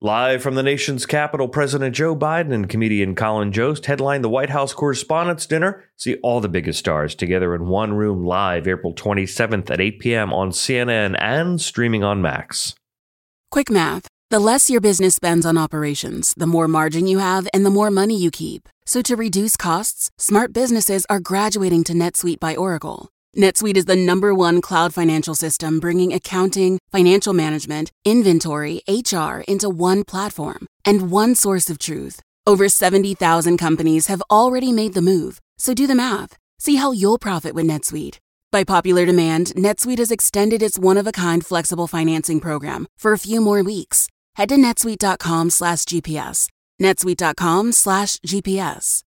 Live from the nation's capital, President Joe Biden and comedian Colin Jost headline the White House Correspondents' Dinner. See all the biggest stars together in one room live April 27th at 8 p.m. on CNN and streaming on Max. Quick math. The less your business spends on operations, the more margin you have and the more money you keep. So to reduce costs, smart businesses are graduating to NetSuite by Oracle. NetSuite is the #1 cloud financial system bringing accounting, financial management, inventory, HR into one platform and one source of truth. Over 70,000 companies have already made the move. So do the math. See how you'll profit with NetSuite. By popular demand, NetSuite has extended its one-of-a-kind flexible financing program for a few more weeks. Head to netsuite.com/GPS. netsuite.com/GPS.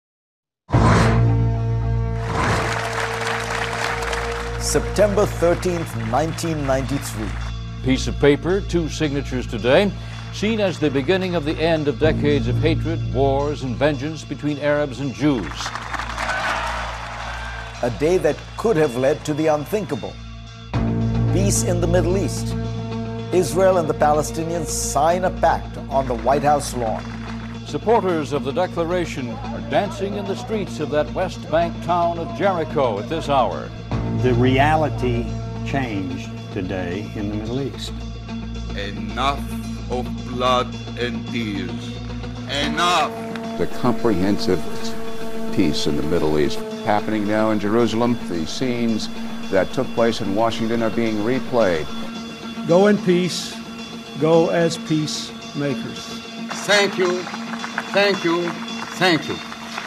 September 13th, 1993. Piece of paper, 2 signatures today, seen as the beginning of the end of decades of hatred, wars, and vengeance between Arabs and Jews. A day that could have led to the unthinkable. Peace in the Middle East. Israel and the Palestinians sign a pact on the White House lawn. Supporters of the declaration are dancing in the streets of that West Bank town of Jericho at this hour. The reality changed today in the Middle East. Enough of blood and tears. Enough! The comprehensive peace in the Middle East happening now in Jerusalem. The scenes that took place in Washington are being replayed. Go in peace. Go as peacemakers. Thank you. Thank you. Thank you.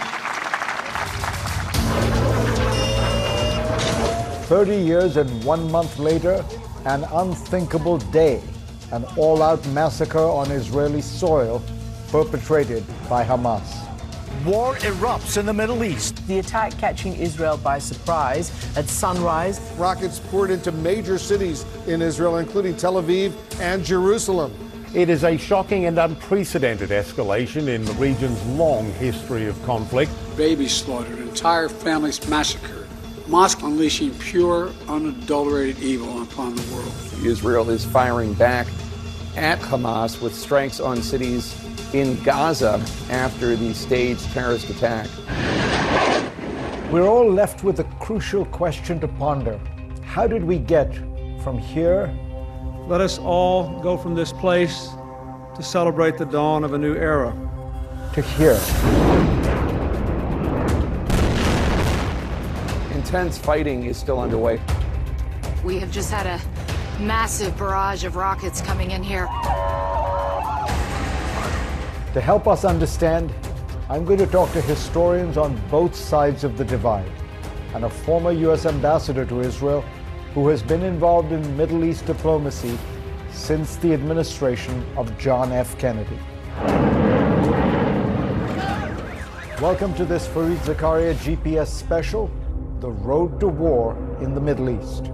30 years and 1 month later, an unthinkable day, an all-out massacre on Israeli soil perpetrated by Hamas. War erupts in the Middle East. The attack catching Israel by surprise at sunrise. Rockets poured into major cities in Israel, including Tel Aviv and Jerusalem. It is a shocking and unprecedented escalation in the region's long history of conflict. Babies slaughtered, entire families massacred. Mosque unleashing pure, unadulterated evil upon the world. Israel is firing back at Hamas with strikes on cities in Gaza after the staged terrorist attack. We're all left with a crucial question to ponder. How did we get from here? Let us all go from this place to celebrate the dawn of a new era. To here. Intense fighting is still underway. We have just had a massive barrage of rockets coming in here. To help us understand, I'm going to talk to historians on both sides of the divide and a former U.S. ambassador to Israel who has been involved in Middle East diplomacy since the administration of John F. Kennedy. Welcome to this Fareed Zakaria GPS special, The Road to War in the Middle East.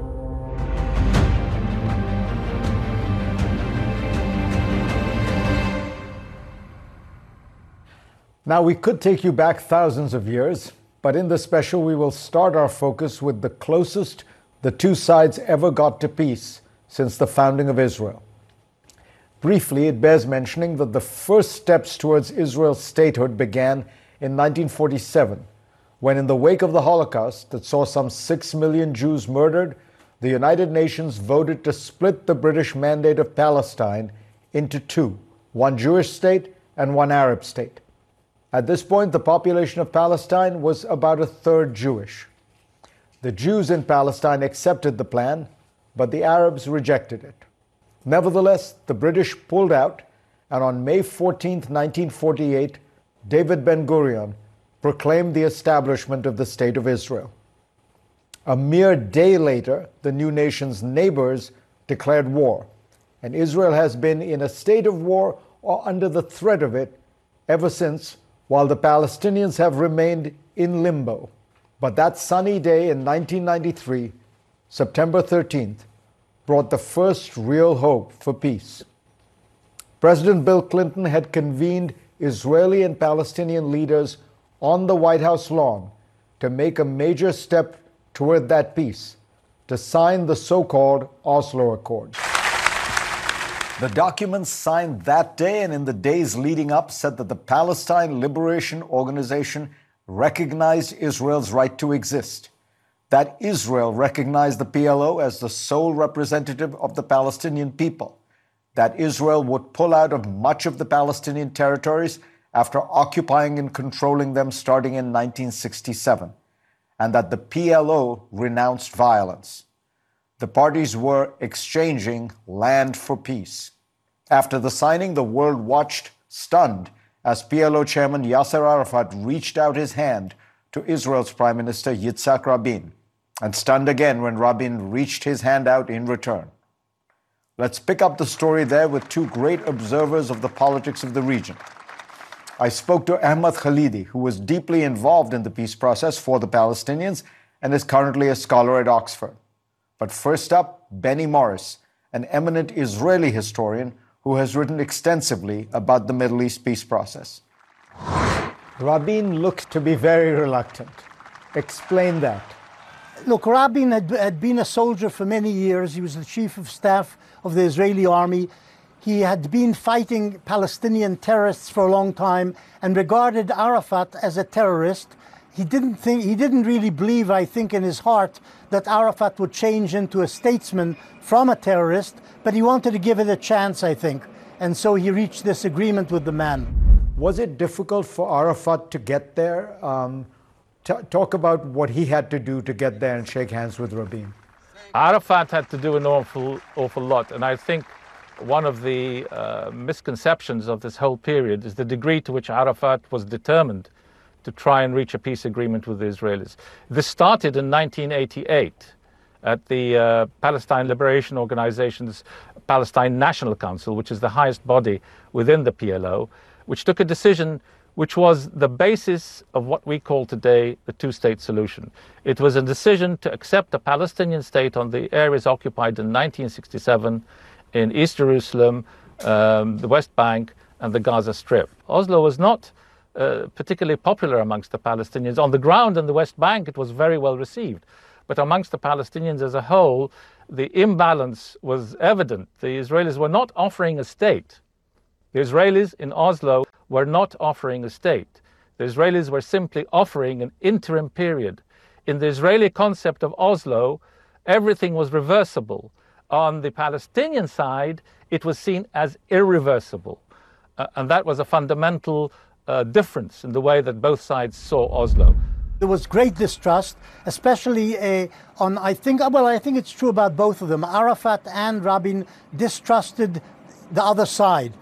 Now, we could take you back thousands of years, but in this special we will start our focus with the closest the two sides ever got to peace since the founding of Israel. Briefly, it bears mentioning that the first steps towards Israel's statehood began in 1947, when in the wake of the Holocaust that saw some 6 million Jews murdered, the United Nations voted to split the British Mandate of Palestine into two, one Jewish state and one Arab state. At this point, the population of Palestine was about a third Jewish. The Jews in Palestine accepted the plan, but the Arabs rejected it. Nevertheless, the British pulled out, and on May 14, 1948, David Ben-Gurion proclaimed the establishment of the State of Israel. A mere day later, the new nation's neighbors declared war, and Israel has been in a state of war or under the threat of it ever since, while the Palestinians have remained in limbo. But that sunny day in 1993, September 13th, brought the first real hope for peace. President Bill Clinton had convened Israeli and Palestinian leaders on the White House lawn to make a major step toward that peace, to sign the so-called Oslo Accords. The documents signed that day and in the days leading up said that the Palestine Liberation Organization recognized Israel's right to exist, that Israel recognized the PLO as the sole representative of the Palestinian people, that Israel would pull out of much of the Palestinian territories after occupying and controlling them starting in 1967, and that the PLO renounced violence. The parties were exchanging land for peace. After the signing, the world watched stunned as PLO chairman Yasser Arafat reached out his hand to Israel's Prime Minister Yitzhak Rabin, and stunned again when Rabin reached his hand out in return. Let's pick up the story there with two great observers of the politics of the region. I spoke to Ahmad Khalidi, who was deeply involved in the peace process for the Palestinians and is currently a scholar at Oxford. But first up, Benny Morris, an eminent Israeli historian who has written extensively about the Middle East peace process. Rabin looked to be very reluctant. Explain that. Look, Rabin had been a soldier for many years. He was the chief of staff of the Israeli army. He had been fighting Palestinian terrorists for a long time and regarded Arafat as a terrorist. He didn't really believe, I think, in his heart that Arafat would change into a statesman from a terrorist, but he wanted to give it a chance, I think. And so he reached this agreement with the man. Was it difficult for Arafat to get there? Talk about what he had to do to get there and shake hands with Rabin. Arafat had to do an awful lot, and I think one of the misconceptions of this whole period is the degree to which Arafat was determined to try and reach a peace agreement with the Israelis. This started in 1988 at the Palestine Liberation Organization's Palestine National Council, which is the highest body within the PLO, which took a decision which was the basis of what we call today the two-state solution. It was a decision to accept a Palestinian state on the areas occupied in 1967 in East Jerusalem, the West Bank, and the Gaza Strip. Oslo was not particularly popular amongst the Palestinians. On the ground in the West Bank, it was very well received. But amongst the Palestinians as a whole, the imbalance was evident. The Israelis were not offering a state. The Israelis in Oslo were not offering a state. The Israelis were simply offering an interim period. In the Israeli concept of Oslo, everything was reversible. On the Palestinian side, it was seen as irreversible. And that was a fundamental difference in the way that both sides saw Oslo. There was great distrust, especially I think it's true about both of them. Arafat and Rabin distrusted the other side.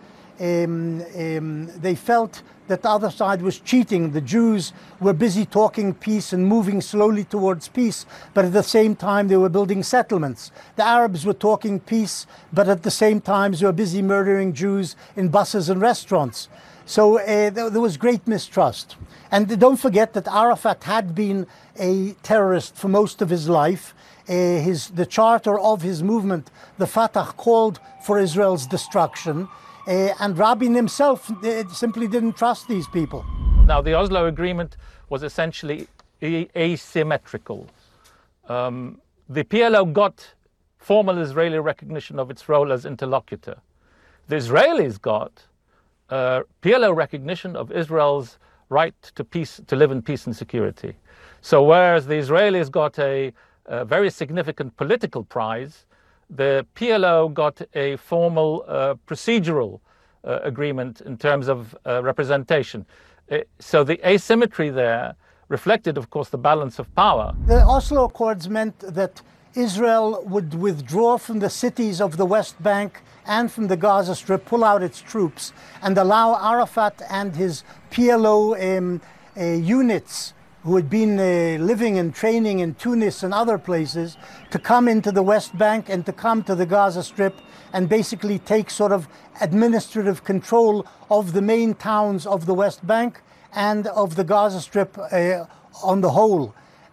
They felt that the other side was cheating. The Jews were busy talking peace and moving slowly towards peace, but at the same time they were building settlements. The Arabs were talking peace, but at the same time they were busy murdering Jews in buses and restaurants. So there was great mistrust. And don't forget that Arafat had been a terrorist for most of his life. The charter of his movement, the Fatah, called for Israel's destruction. And Rabin himself simply didn't trust these people. Now, the Oslo Agreement was essentially asymmetrical. The PLO got formal Israeli recognition of its role as interlocutor. The Israelis got PLO recognition of Israel's right to peace, to live in peace and security. So whereas the Israelis got a very significant political prize, the PLO got a formal procedural agreement in terms of representation. So the asymmetry there reflected, of course, the balance of power. The Oslo Accords meant that Israel would withdraw from the cities of the West Bank and from the Gaza Strip, pull out its troops, and allow Arafat and his PLO units who had been living and training in Tunis and other places to come into the West Bank and to come to the Gaza Strip and basically take sort of administrative control of the main towns of the West Bank and of the Gaza Strip on the whole.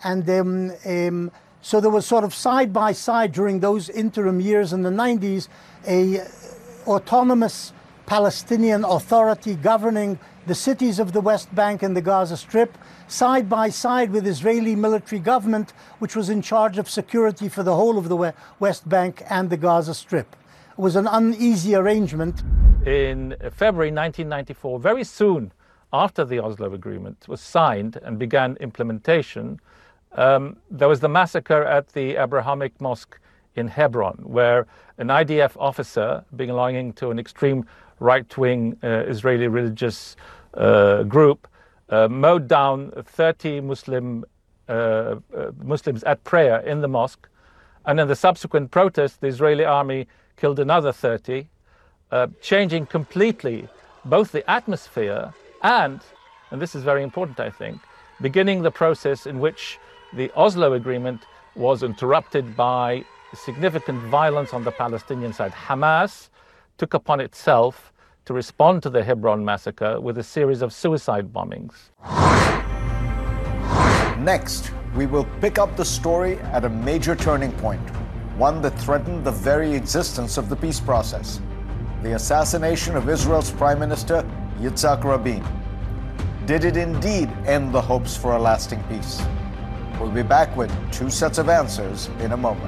And so there was sort of side by side during those interim years in the 90s, a autonomous Palestinian authority governing the cities of the West Bank and the Gaza Strip, side by side with Israeli military government, which was in charge of security for the whole of the West Bank and the Gaza Strip. was an uneasy arrangement. In February 1994, very soon after the Oslo Agreement was signed and began implementation, there was the massacre at the Abrahamic Mosque in Hebron, where an IDF officer belonging to an extreme right-wing Israeli religious group mowed down 30 Muslims at prayer in the mosque, and in the subsequent protest, the Israeli army killed another 30, changing completely both the atmosphere and this is very important, I think, beginning the process in which the Oslo Agreement was interrupted by significant violence on the Palestinian side. Hamas took upon itself to respond to the Hebron massacre with a series of suicide bombings. Next, we will pick up the story at a major turning point, one that threatened the very existence of the peace process: the assassination of Israel's Prime Minister Yitzhak Rabin. Did it indeed end the hopes for a lasting peace? We'll be back with two sets of answers in a moment.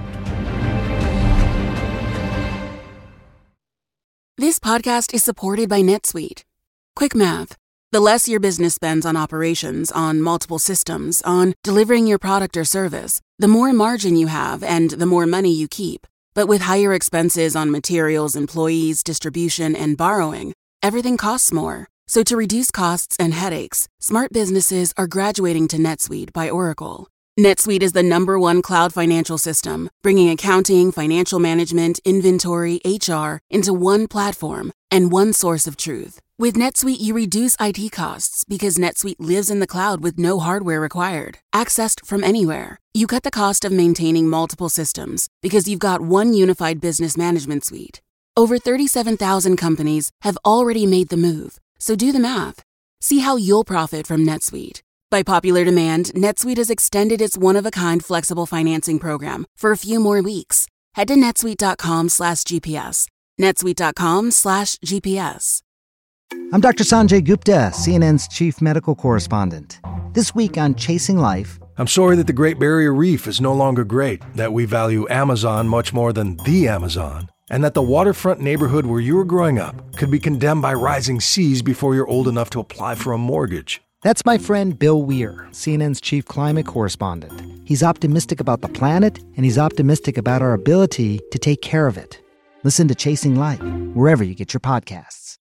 This podcast is supported by NetSuite. Quick math. The less your business spends on operations, on multiple systems, on delivering your product or service, the more margin you have and the more money you keep. But with higher expenses on materials, employees, distribution, and borrowing, everything costs more. So to reduce costs and headaches, smart businesses are graduating to NetSuite by Oracle. NetSuite is the #1 cloud financial system, bringing accounting, financial management, inventory, HR into one platform and one source of truth. With NetSuite, you reduce IT costs because NetSuite lives in the cloud with no hardware required, accessed from anywhere. You cut the cost of maintaining multiple systems because you've got one unified business management suite. Over 37,000 companies have already made the move, so do the math. See how you'll profit from NetSuite. By popular demand, NetSuite has extended its one-of-a-kind flexible financing program for a few more weeks. Head to netsuite.com/GPS. netsuite.com/GPS. I'm Dr. Sanjay Gupta, CNN's chief medical correspondent. This week on Chasing Life, I'm sorry that the Great Barrier Reef is no longer great, that we value Amazon much more than the Amazon, and that the waterfront neighborhood where you were growing up could be condemned by rising seas before you're old enough to apply for a mortgage. That's my friend Bill Weir, CNN's chief climate correspondent. He's optimistic about the planet, and he's optimistic about our ability to take care of it. Listen to Chasing Life, wherever you get your podcasts.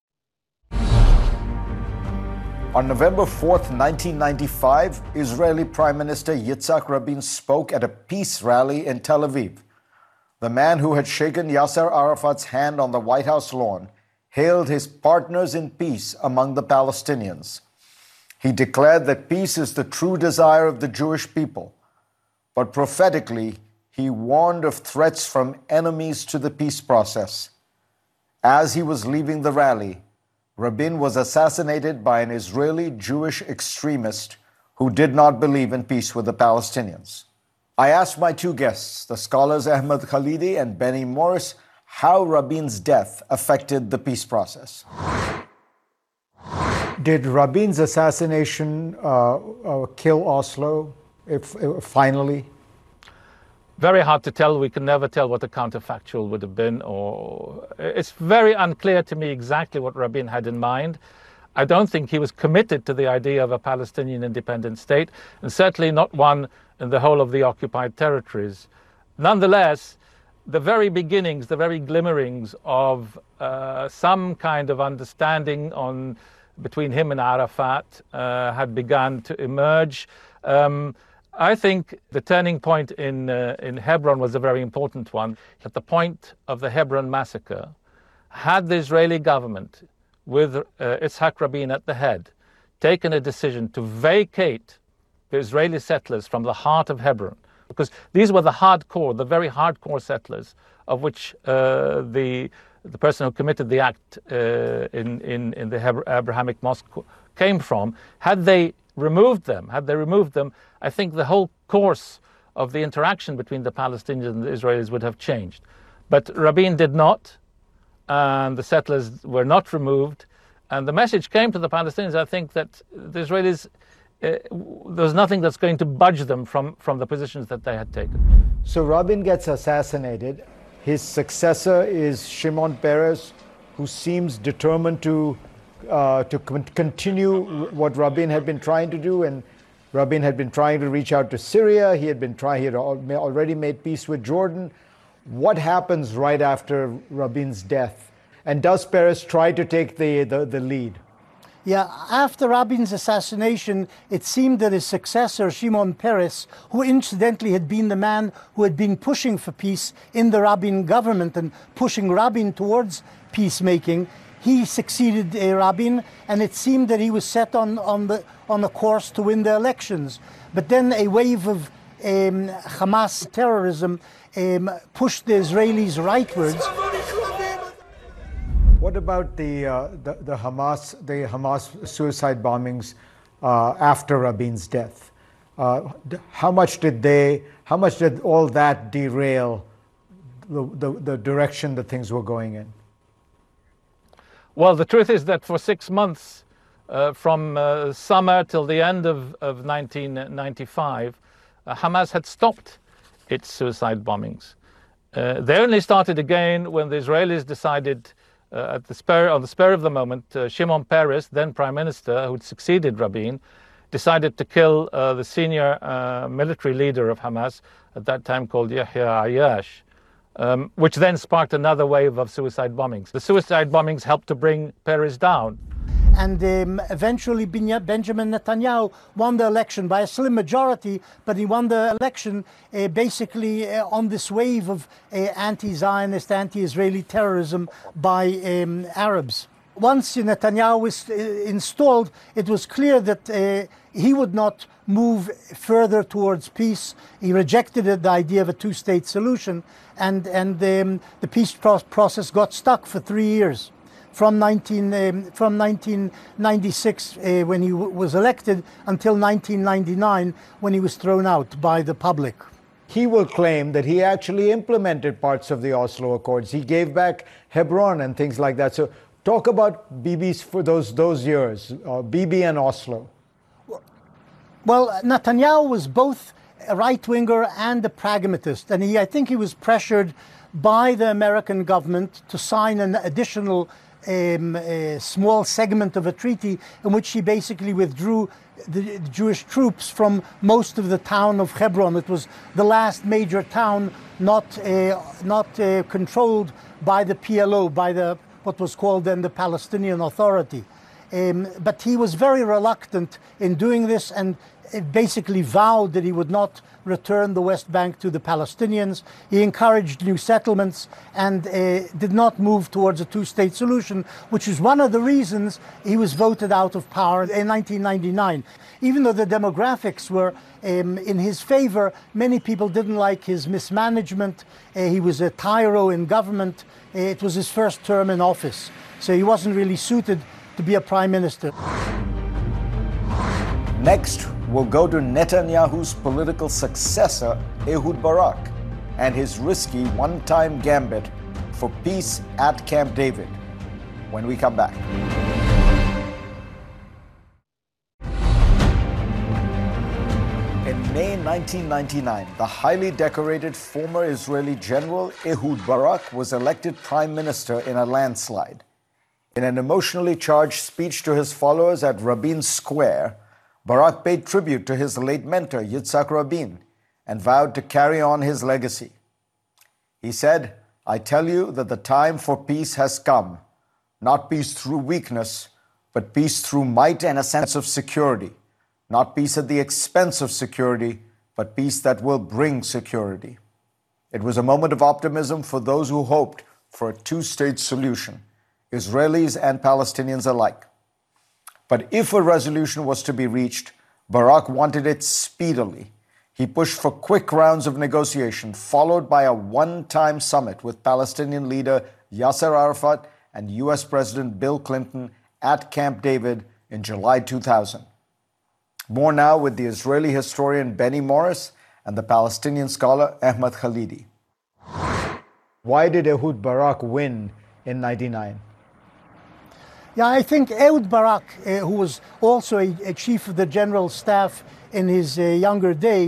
On November 4th, 1995, Israeli Prime Minister Yitzhak Rabin spoke at a peace rally in Tel Aviv. The man who had shaken Yasser Arafat's hand on the White House lawn hailed his partners in peace among the Palestinians. He declared that peace is the true desire of the Jewish people. But prophetically, he warned of threats from enemies to the peace process. As he was leaving the rally, Rabin was assassinated by an Israeli Jewish extremist who did not believe in peace with the Palestinians. I asked my two guests, the scholars Ahmed Khalidi and Benny Morris, how Rabin's death affected the peace process. Did Rabin's assassination kill Oslo, finally? Very hard to tell. We can never tell what the counterfactual would have been. Or it's very unclear to me exactly what Rabin had in mind. I don't think he was committed to the idea of a Palestinian independent state, and certainly not one in the whole of the occupied territories. Nonetheless, the very beginnings, the very glimmerings of some kind of understanding between him and Arafat had begun to emerge. I think the turning point in Hebron was a very important one. At the point of the Hebron massacre, had the Israeli government, with Yitzhak Rabin at the head, taken a decision to vacate the Israeli settlers from the heart of Hebron, because these were the very hardcore settlers, of which the person who committed the act in the Abrahamic Mosque came from, had they removed them, I think the whole course of the interaction between the Palestinians and the Israelis would have changed. But Rabin did not, and the settlers were not removed, and the message came to the Palestinians, I think, that the Israelis, there's nothing that's going to budge them from the positions that they had taken. So Rabin gets assassinated. His successor is Shimon Peres, who seems determined to continue what Rabin had been trying to do. And Rabin had been trying to reach out to Syria. He had already made peace with Jordan. What happens right after Rabin's death? And does Peres try to take the lead? Yeah, after Rabin's assassination, it seemed that his successor, Shimon Peres, who incidentally had been the man who had been pushing for peace in the Rabin government and pushing Rabin towards peacemaking, he succeeded Rabin, and it seemed that he was set on a course to win the elections. But then a wave of Hamas terrorism pushed the Israelis rightwards. What about the Hamas suicide bombings after Rabin's death? How much did all that derail the direction that things were going in? Well, the truth is that for 6 months, from summer till the end of 1995, Hamas had stopped its suicide bombings. They only started again when the Israelis decided, on the spur of the moment, Shimon Peres, then Prime Minister, who had succeeded Rabin, decided to kill the senior military leader of Hamas, at that time called Yahya Ayyash, which then sparked another wave of suicide bombings. The suicide bombings helped to bring Peres down. And eventually Benjamin Netanyahu won the election by a slim majority, but he won the election basically on this wave of anti-Zionist, anti-Israeli terrorism by Arabs. Once Netanyahu was installed, it was clear that he would not move further towards peace. He rejected the idea of a two-state solution, and the peace process got stuck for 3 years. From 1996, when he was elected, until 1999, when he was thrown out by the public. He will claim that he actually implemented parts of the Oslo Accords. He gave back Hebron and things like that. So talk about Bibi's for those years, Bibi and Oslo. Well, Netanyahu was both a right-winger and a pragmatist, and I think he was pressured by the American government to sign an additional a small segment of a treaty in which he basically withdrew the Jewish troops from most of the town of Hebron. It was the last major town not controlled by the PLO, by what was called then the Palestinian Authority. But he was very reluctant in doing this, and basically vowed that he would not return the West Bank to the Palestinians. He encouraged new settlements and did not move towards a two-state solution, which is one of the reasons he was voted out of power in 1999. Even though the demographics were in his favor, many people didn't like his mismanagement. He was a tyro in government. It was his first term in office, so he wasn't really suited to be a prime minister. Next, we'll go to Netanyahu's political successor, Ehud Barak, and his risky one-time gambit for peace at Camp David, when we come back. In May 1999, the highly decorated former Israeli general Ehud Barak was elected prime minister in a landslide. In an emotionally charged speech to his followers at Rabin Square, Barak paid tribute to his late mentor, Yitzhak Rabin, and vowed to carry on his legacy. He said, "I tell you that the time for peace has come, not peace through weakness, but peace through might and a sense of security, not peace at the expense of security, but peace that will bring security." It was a moment of optimism for those who hoped for a two-state solution, Israelis and Palestinians alike. But if a resolution was to be reached, Barak wanted it speedily. He pushed for quick rounds of negotiation, followed by a one-time summit with Palestinian leader Yasser Arafat and US President Bill Clinton at Camp David in July 2000. More now with the Israeli historian Benny Morris and the Palestinian scholar Ahmad Khalidi. Why did Ehud Barak win in 1999? Yeah, I think Ehud Barak, who was also a chief of the general staff in his younger days,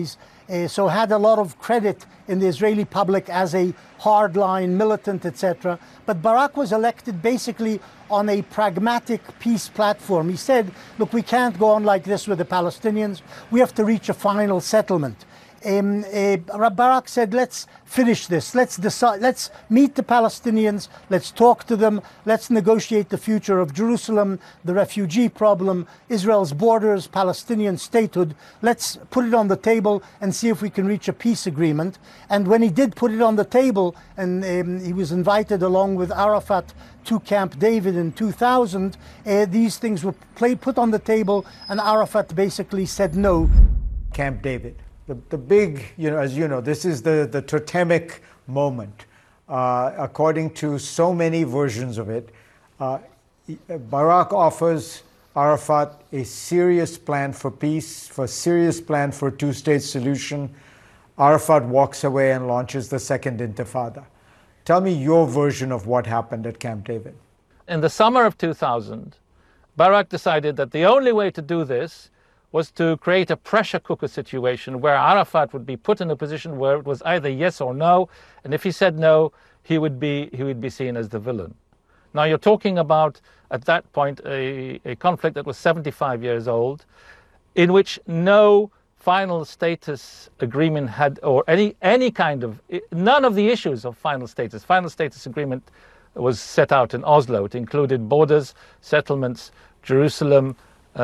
so had a lot of credit in the Israeli public as a hardline militant, etc. But Barak was elected basically on a pragmatic peace platform. He said, look, we can't go on like this with the Palestinians. We have to reach a final settlement. Barak said, let's finish this. Let's decide. Let's meet the Palestinians. Let's talk to them. Let's negotiate the future of Jerusalem, the refugee problem, Israel's borders, Palestinian statehood. Let's put it on the table and see if we can reach a peace agreement. And when he did put it on the table, and he was invited along with Arafat to Camp David in 2000, these things were put on the table, and Arafat basically said no. Camp David. The big, as you know, this is the totemic moment. According to so many versions of it, Barak offers Arafat a serious plan for peace, for a serious plan for a two-state solution. Arafat walks away and launches the Second Intifada. Tell me your version of what happened at Camp David. In the summer of 2000, Barak decided that the only way to do this was to create a pressure cooker situation where Arafat would be put in a position where it was either yes or no, and if he said no, he would be seen as the villain. Now you're talking about, at that point, a conflict that was 75 years old, in which no final status agreement had, or any kind of, none of the issues of final status agreement was set out in Oslo. It included borders, settlements, Jerusalem,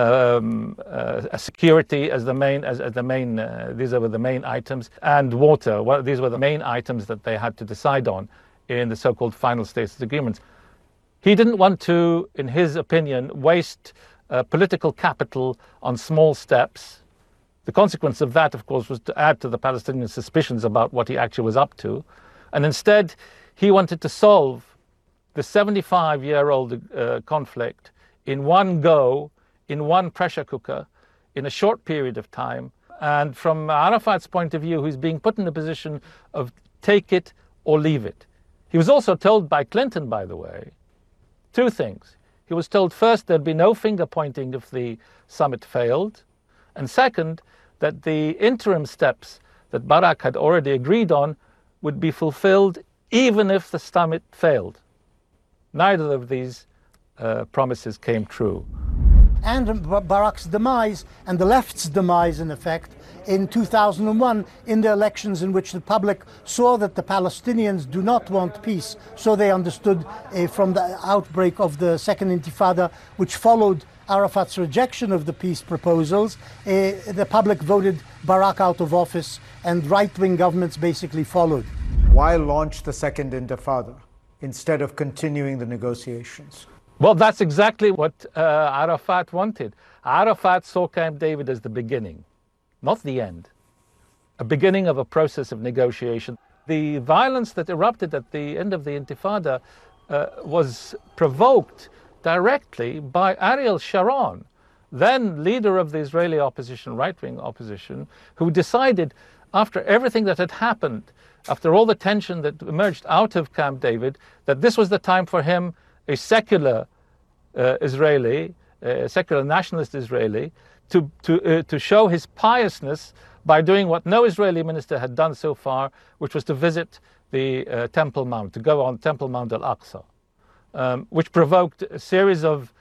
security as the main, these were the main items, and water. Well, these were the main items that they had to decide on in the so-called final status agreements. He didn't want to, in his opinion, waste political capital on small steps. The consequence of that, of course, was to add to the Palestinian suspicions about what he actually was up to. And instead, he wanted to solve the 75-year-old conflict in one go, in one pressure cooker, in a short period of time. And from Arafat's point of view, he's being put in a position of take it or leave it. He was also told by Clinton, by the way, two things. He was told first there'd be no finger pointing if the summit failed, and second, that the interim steps that Barak had already agreed on would be fulfilled even if the summit failed. Neither of these promises came true. And Barak's demise, and the left's demise in effect, in 2001 in the elections in which the public saw that the Palestinians do not want peace. So they understood from the outbreak of the Second Intifada, which followed Arafat's rejection of the peace proposals, the public voted Barak out of office, and right-wing governments basically followed. Why launch the Second Intifada instead of continuing the negotiations? Well, that's exactly what Arafat wanted. Arafat saw Camp David as the beginning, not the end. A beginning of a process of negotiation. The violence that erupted at the end of the Intifada was provoked directly by Ariel Sharon, then leader of the Israeli opposition, right-wing opposition, who decided, after everything that had happened, after all the tension that emerged out of Camp David, that this was the time for him, a secular Israeli, a secular nationalist Israeli, to show his piousness by doing what no Israeli minister had done so far, which was to visit the Temple Mount, to go on Temple Mount al-Aqsa, which provoked a series of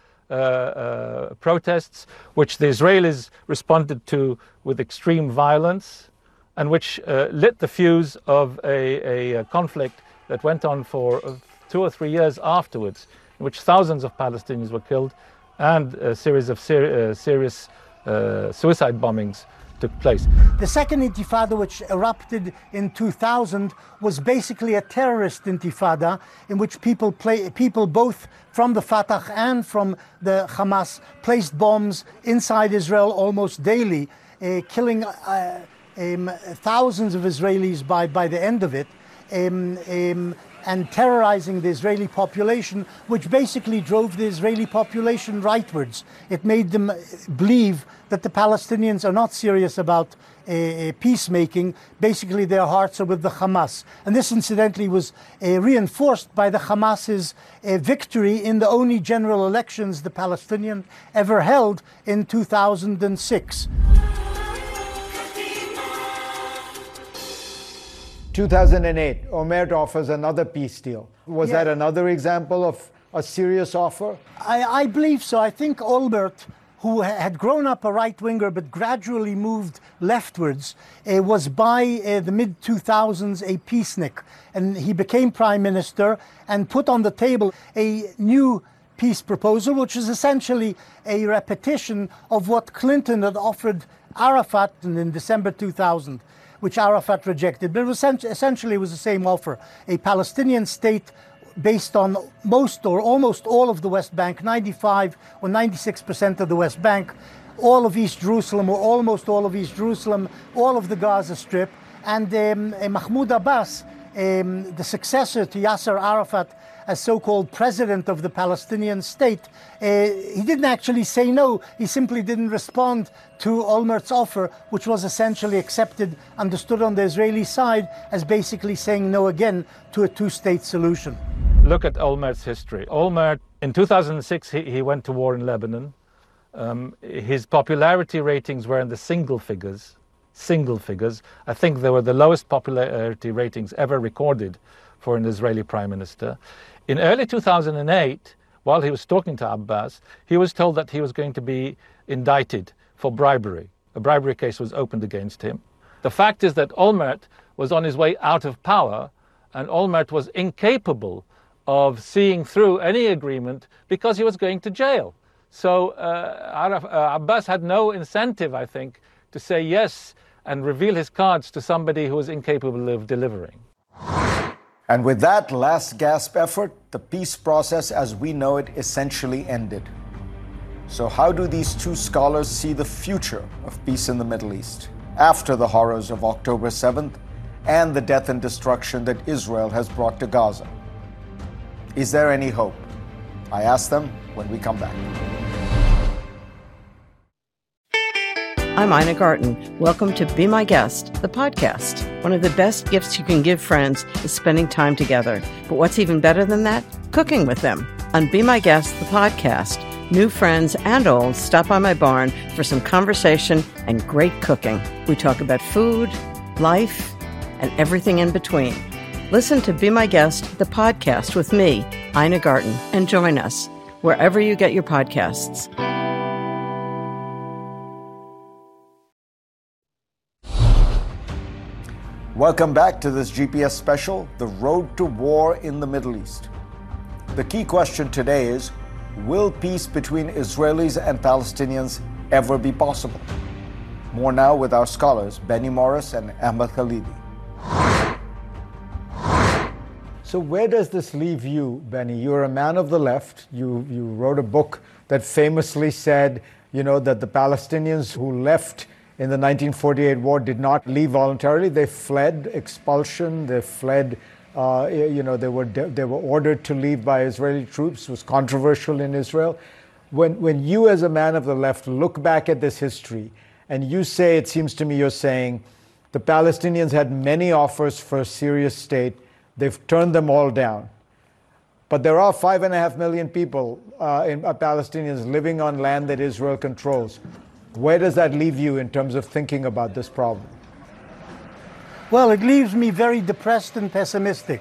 protests, which the Israelis responded to with extreme violence, and which lit the fuse of a conflict that went on for 2 or 3 years afterwards, in which thousands of Palestinians were killed and a series of serious suicide bombings took place. The Second Intifada, which erupted in 2000, was basically a terrorist intifada in which people both from the Fatah and from the Hamas placed bombs inside Israel almost daily, killing thousands of Israelis by the end of it. And terrorizing the Israeli population, which basically drove the Israeli population rightwards. It made them believe that the Palestinians are not serious about peacemaking. Basically, their hearts are with the Hamas. And this, incidentally, was reinforced by the Hamas's victory in the only general elections the Palestinians ever held in 2006. 2008, Olmert offers another peace deal. Was that another example of a serious offer? I believe so. I think Olmert, who had grown up a right-winger but gradually moved leftwards, was by the mid-2000s a peacenik. And he became prime minister and put on the table a new peace proposal, which is essentially a repetition of what Clinton had offered Arafat in December 2000, which Arafat rejected. But it was essentially was the same offer, a Palestinian state based on most or almost all of the West Bank, 95 or 96% of the West Bank, all of East Jerusalem or almost all of East Jerusalem, all of the Gaza Strip, and Mahmoud Abbas, the successor to Yasser Arafat as so-called president of the Palestinian state, he didn't actually say no. He simply didn't respond to Olmert's offer, which was essentially accepted, understood on the Israeli side as basically saying no again to a two-state solution. Look at Olmert's history. Olmert, in 2006, he went to war in Lebanon. His popularity ratings were in the single figures. I think they were the lowest popularity ratings ever recorded for an Israeli prime minister. In early 2008, while he was talking to Abbas, he was told that he was going to be indicted for bribery. A bribery case was opened against him. The fact is that Olmert was on his way out of power, and Olmert was incapable of seeing through any agreement because he was going to jail. So Abbas had no incentive, I think, to say yes and reveal his cards to somebody who was incapable of delivering. And with that last gasp effort, the peace process as we know it essentially ended. So how do these two scholars see the future of peace in the Middle East after the horrors of October 7th and the death and destruction that Israel has brought to Gaza? Is there any hope? I ask them when we come back. I'm Ina Garten. Welcome to Be My Guest, the podcast. One of the best gifts you can give friends is spending time together. But what's even better than that? Cooking with them. On Be My Guest, the podcast, new friends and old stop by my barn for some conversation and great cooking. We talk about food, life, and everything in between. Listen to Be My Guest, the podcast with me, Ina Garten, and join us wherever you get your podcasts. Welcome back to this GPS special, The Road to War in the Middle East. The key question today is, will peace between Israelis and Palestinians ever be possible? More now with our scholars, Benny Morris and Ahmed Khalidi. So where does this leave you, Benny? You're a man of the left. You wrote a book that famously said, that the Palestinians who left in the 1948 war did not leave voluntarily. They fled expulsion. They fled, they were ordered to leave by Israeli troops. It was controversial in Israel. When you as a man of the left look back at this history and you say, it seems to me you're saying, the Palestinians had many offers for a serious state. They've turned them all down. But there are 5.5 million people, Palestinians, living on land that Israel controls. Where does that leave you in terms of thinking about this problem? Well, it leaves me very depressed and pessimistic.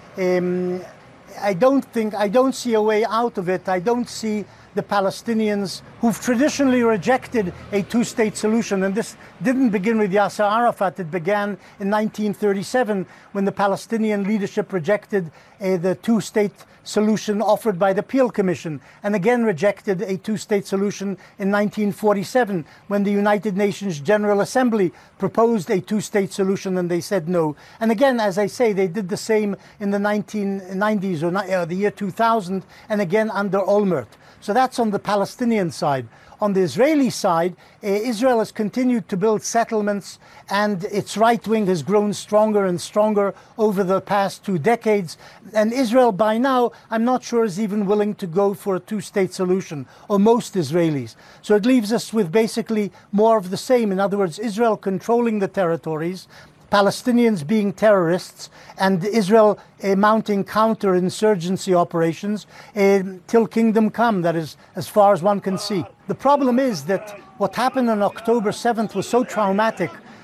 I don't see a way out of it. I don't see the Palestinians who've traditionally rejected a two-state solution. And this didn't begin with Yasser Arafat. It began in 1937 when the Palestinian leadership rejected the two-state solution offered by the Peel Commission, and again rejected a two-state solution in 1947 when the United Nations General Assembly proposed a two-state solution and they said no. And again, as I say, they did the same in the 1990s or the year 2000, and again under Olmert. So that's on the Palestinian side. On the Israeli side, Israel has continued to build settlements, and its right wing has grown stronger and stronger over the past 2 decades. And Israel, by now, I'm not sure is even willing to go for a two-state solution, or most Israelis. So it leaves us with basically more of the same. In other words, Israel controlling the territories, Palestinians being terrorists, and Israel mounting counterinsurgency operations till kingdom come. That is as far as one can see. The problem is that what happened on October 7th was so traumatic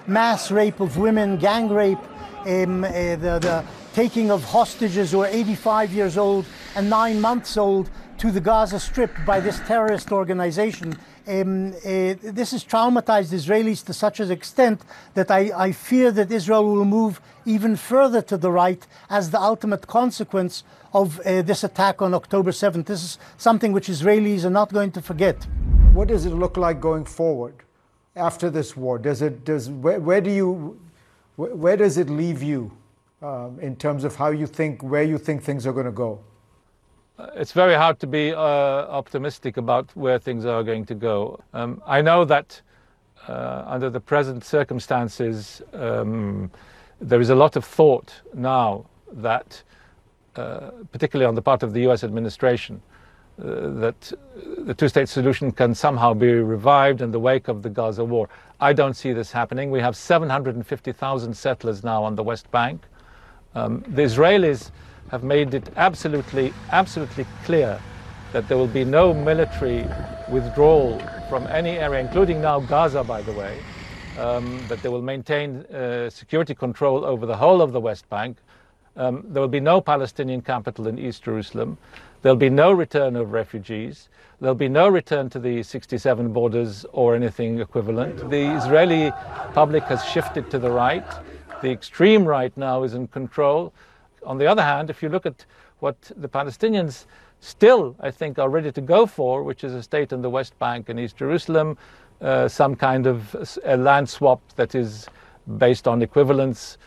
mass rape of women, gang rape, the taking of hostages who are 85 years old and 9 months old to the Gaza Strip by this terrorist organization. This has traumatized Israelis to such an extent that I fear that Israel will move even further to the right as the ultimate consequence of this attack on October 7th. This is something which Israelis are not going to forget. What does it look like going forward after this war? Where does it leave you in terms of where you think things are going to go? It's very hard to be optimistic about where things are going to go. I know that under the present circumstances, there is a lot of thought now that, particularly on the part of the US administration, that the two-state solution can somehow be revived in the wake of the Gaza war. I don't see this happening. We have 750,000 settlers now on the West Bank. The Israelis have made it absolutely clear that there will be no military withdrawal from any area, including now Gaza, by the way, that they will maintain security control over the whole of the West Bank. There will be no Palestinian capital in East Jerusalem. There'll be no return of refugees. There'll be no return to the 67 borders or anything equivalent. The Israeli public has shifted to the right. The extreme right now is in control. On the other hand, if you look at what the Palestinians still, I think, are ready to go for, which is a state in the West Bank and East Jerusalem, some kind of a land swap that is based on equivalence,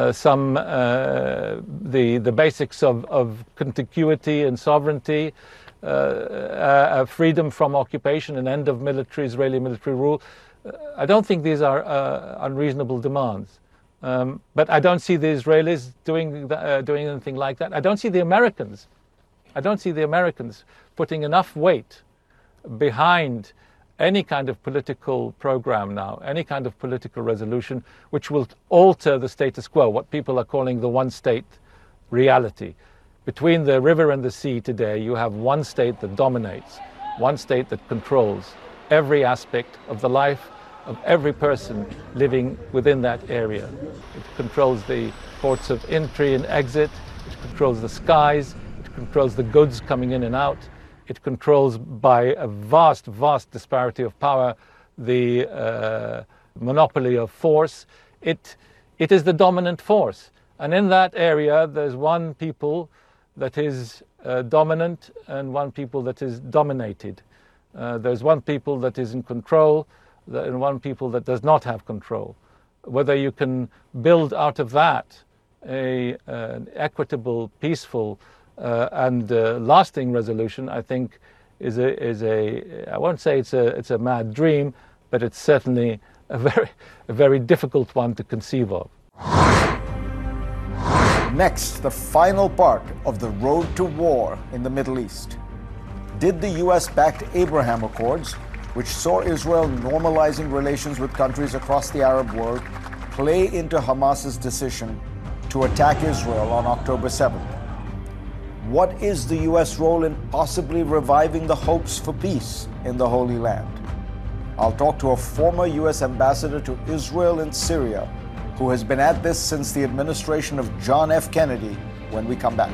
the basics of contiguity and sovereignty, freedom from occupation, an end of Israeli military rule. I don't think these are unreasonable demands. But I don't see the Israelis doing anything like that. I don't see the Americans putting enough weight behind any kind of political program now, any kind of political resolution which will alter the status quo, what people are calling the one-state reality. Between the river and the sea today, you have one state that dominates, one state that controls every aspect of the life of every person living within that area. It controls the ports of entry and exit, it controls the skies, it controls the goods coming in and out, it controls by a vast disparity of power the monopoly of force. It is the dominant force. And in that area, there's one people that is dominant and one people that is dominated. There's one people that is in control and one people that does not have control. Whether you can build out of that an equitable, peaceful, and lasting resolution, I think is a I won't say it's a mad dream, but it's certainly a very difficult one to conceive of. Next, the final part of the road to war in the Middle East. Did the US-backed Abraham Accords, which saw Israel normalizing relations with countries across the Arab world, play into Hamas's decision to attack Israel on October 7th? What is the US role in possibly reviving the hopes for peace in the Holy Land? I'll talk to a former US ambassador to Israel and Syria who has been at this since the administration of John F. Kennedy when we come back.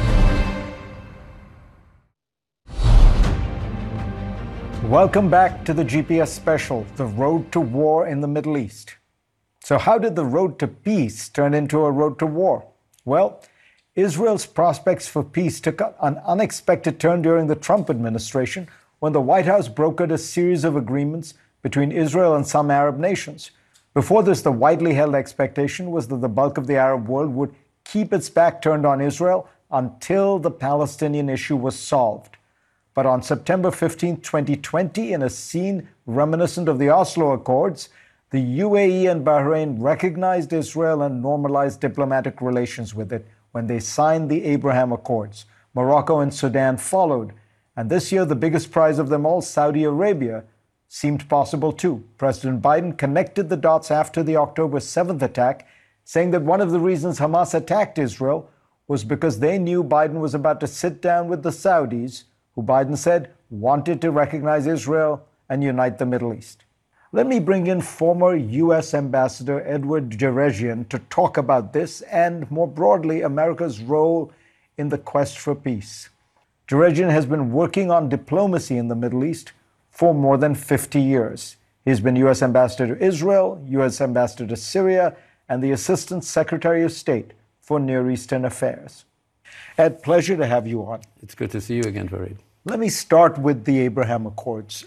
Welcome back to the GPS special, The Road to War in the Middle East. So how did the road to peace turn into a road to war? Well, Israel's prospects for peace took an unexpected turn during the Trump administration when the White House brokered a series of agreements between Israel and some Arab nations. Before this, the widely held expectation was that the bulk of the Arab world would keep its back turned on Israel until the Palestinian issue was solved. But on September 15, 2020, in a scene reminiscent of the Oslo Accords, the UAE and Bahrain recognized Israel and normalized diplomatic relations with it when they signed the Abraham Accords. Morocco and Sudan followed. And this year, the biggest prize of them all, Saudi Arabia, seemed possible too. President Biden connected the dots after the October 7th attack, saying that one of the reasons Hamas attacked Israel was because they knew Biden was about to sit down with the Saudis, who Biden said wanted to recognize Israel and unite the Middle East. Let me bring in former U.S. Ambassador Edward Jerejian to talk about this and, more broadly, America's role in the quest for peace. Jerejian has been working on diplomacy in the Middle East for more than 50 years. He's been U.S. Ambassador to Israel, U.S. Ambassador to Syria, and the Assistant Secretary of State for Near Eastern Affairs. Ed, pleasure to have you on. It's good to see you again, Fareed. Let me start with the Abraham Accords.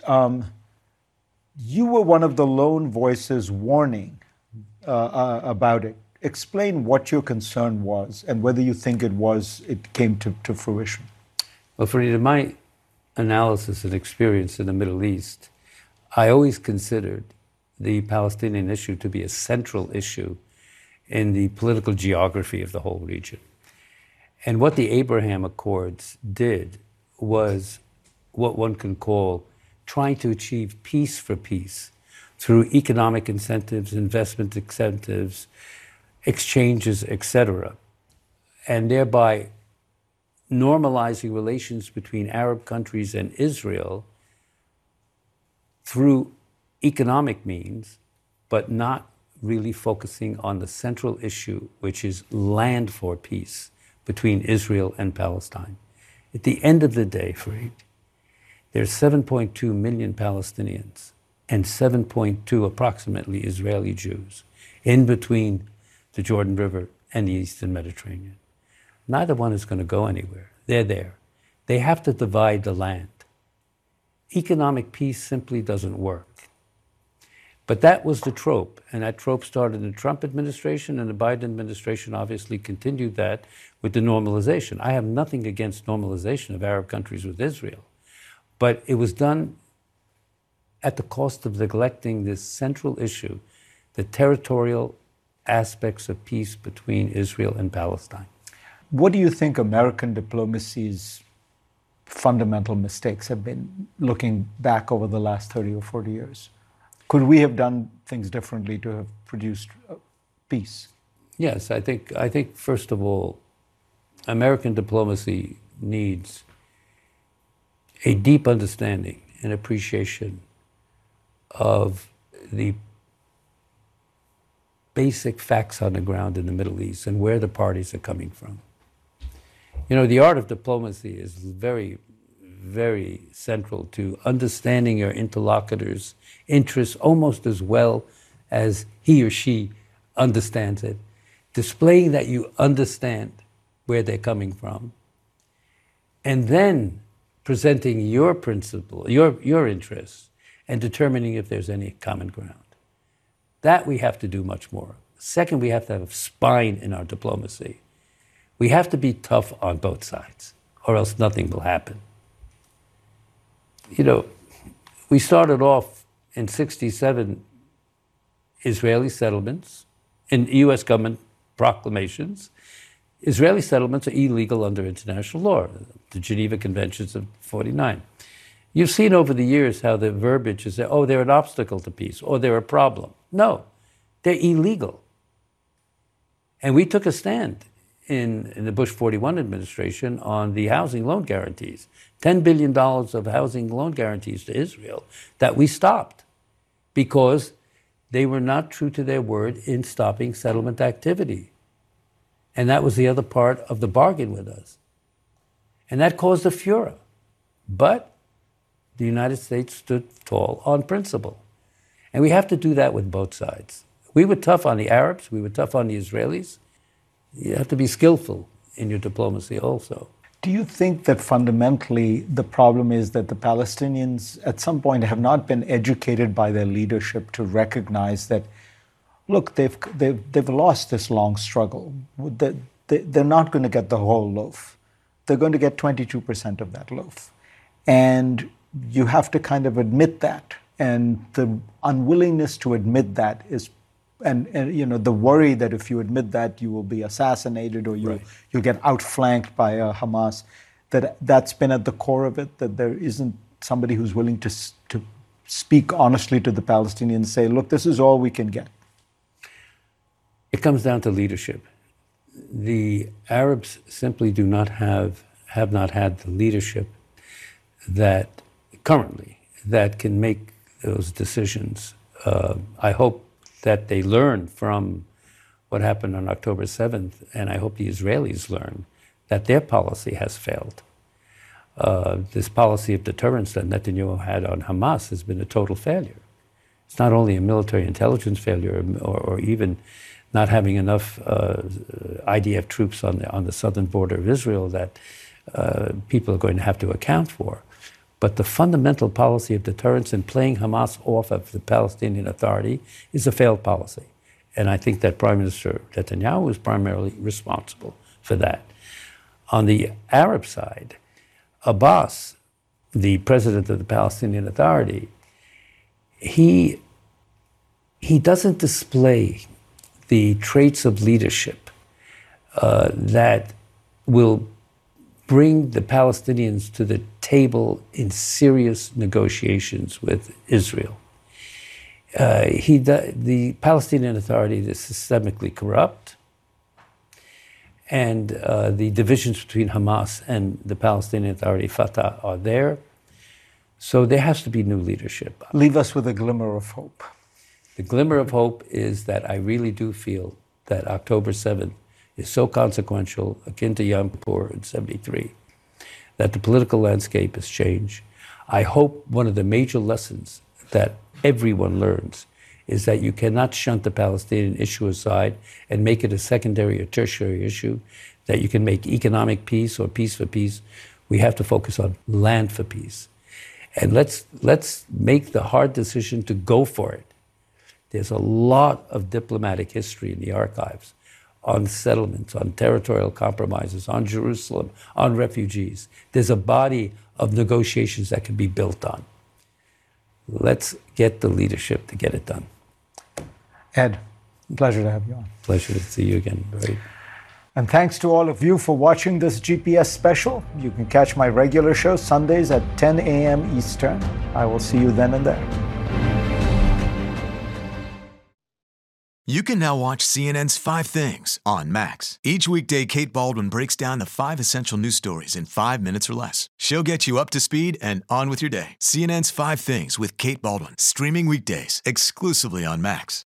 You were one of the lone voices warning about it. Explain what your concern was and whether you think it came to fruition. Well, Fareed, in my analysis and experience in the Middle East, I always considered the Palestinian issue to be a central issue in the political geography of the whole region. And what the Abraham Accords did was what one can call trying to achieve peace for peace through economic incentives, investment incentives, exchanges, etc., and thereby normalizing relations between Arab countries and Israel through economic means, but not really focusing on the central issue, which is land for peace between Israel and Palestine. At the end of the day, Fareed, there's 7.2 million Palestinians and 7.2 approximately Israeli Jews in between the Jordan River and the Eastern Mediterranean. Neither one is going to go anywhere. They're there. They have to divide the land. Economic peace simply doesn't work. But that was the trope, and that trope started in the Trump administration, and the Biden administration obviously continued that with the normalization. I have nothing against normalization of Arab countries with Israel, but it was done at the cost of neglecting this central issue, the territorial aspects of peace between Israel and Palestine. What do you think American diplomacy's fundamental mistakes have been, looking back over the last 30 or 40 years? Could we have done things differently to have produced peace? Yes, I think first of all, American diplomacy needs a deep understanding and appreciation of the basic facts on the ground in the Middle East and where the parties are coming from. You know, the art of diplomacy is very, very central to understanding your interlocutor's interests almost as well as he or she understands it, displaying that you understand where they're coming from, and then presenting your principle, your interests, and determining if there's any common ground. That we have to do much more. Second, we have to have spine in our diplomacy. We have to be tough on both sides, or else nothing will happen. You know, we started off in 67 Israeli settlements, in U.S. government proclamations. Israeli settlements are illegal under international law, the Geneva Conventions of 49. You've seen over the years how the verbiage is, oh, they're an obstacle to peace, or they're a problem. No, they're illegal. And we took a stand in the Bush 41 administration on the housing loan guarantees, $10 billion of housing loan guarantees to Israel that we stopped because they were not true to their word in stopping settlement activity. And that was the other part of the bargain with us. And that caused a furor. But the United States stood tall on principle. And we have to do that with both sides. We were tough on the Arabs, we were tough on the Israelis. You have to be skillful in your diplomacy also. Do you think that fundamentally the problem is that the Palestinians at some point have not been educated by their leadership to recognize that, look, they've lost this long struggle. They're not going to get the whole loaf. They're going to get 22% of that loaf. And you have to kind of admit that. And the unwillingness to admit that is, and you know, the worry that if you admit that you will be assassinated or you'll get outflanked by Hamas, that's been at the core of it, that there isn't somebody who's willing to speak honestly to the Palestinians and say, look, this is all we can get. It comes down to leadership. The Arabs simply have not had the leadership that currently that can make those decisions I hope that they learn from what happened on October 7th, and I hope the Israelis learn that their policy has failed. This policy of deterrence that Netanyahu had on Hamas has been a total failure. It's not only a military intelligence failure or even not having enough IDF troops on the southern border of Israel that people are going to have to account for, but the fundamental policy of deterrence and playing Hamas off of the Palestinian Authority is a failed policy. And I think that Prime Minister Netanyahu is primarily responsible for that. On the Arab side, Abbas, the president of the Palestinian Authority, he doesn't display the traits of leadership that will bring the Palestinians to the table in serious negotiations with Israel. The Palestinian Authority is systemically corrupt, and the divisions between Hamas and the Palestinian Authority, Fatah, are there. So there has to be new leadership. Leave us with a glimmer of hope. The glimmer of hope is that I really do feel that October 7th is so consequential, akin to Yom Kippur in 73, that the political landscape has changed. I hope one of the major lessons that everyone learns is that you cannot shunt the Palestinian issue aside and make it a secondary or tertiary issue, that you can make economic peace or peace for peace. We have to focus on land for peace. And let's make the hard decision to go for it. There's a lot of diplomatic history in the archives on settlements, on territorial compromises, on Jerusalem, on refugees. There's a body of negotiations that can be built on. Let's get the leadership to get it done. Ed, pleasure to have you on. Pleasure to see you again. Great. And thanks to all of you for watching this GPS special. You can catch my regular show Sundays at 10 a.m. Eastern. I will see you then and there. You can now watch CNN's 5 Things on Max. Each weekday, Kate Baldwin breaks down the 5 essential news stories in 5 minutes or less. She'll get you up to speed and on with your day. CNN's 5 Things with Kate Baldwin, streaming weekdays exclusively on Max.